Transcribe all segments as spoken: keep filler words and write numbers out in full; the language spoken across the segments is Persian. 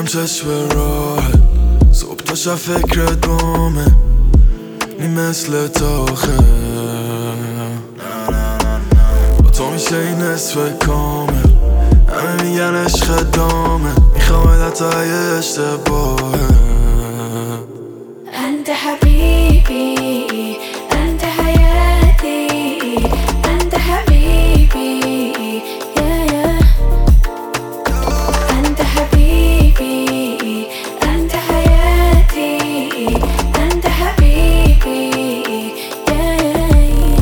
چشم راحت صبح تا شب فکرت بامه نی مثل تاخه با تو میشه این نصف کامل همه میگن عشق دامه میخوام علتای اشتباهه انت حبیبی انت حیاتی انت حبیبی yeah, yeah. انت حبیبی انت حیاتی انت حبیبی yeah, yeah.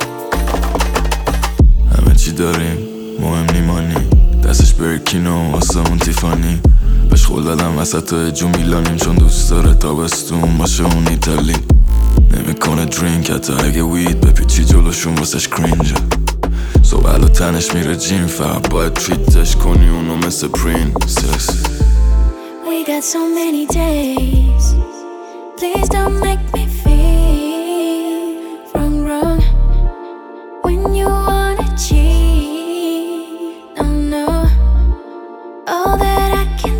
همه چی داریم مهم نیمانی دستش برکینو آسمون تیفانی بهش خول دادم وسط جو میلانیم چون دوست داره تابستون باشه اون ایتالی نمیکنه درینک حتی اگه وید بپیچی جلوشون واسش کرینجه صبح و تنش میره جیم فقط باید تریتش کنی اونو مثل پرینسس We got so many days. Please don't make me feel wrong, wrong. When you wanna cheat, no, no. All that I can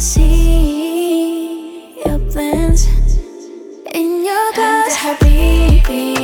see, your plans in your glass. حبيبي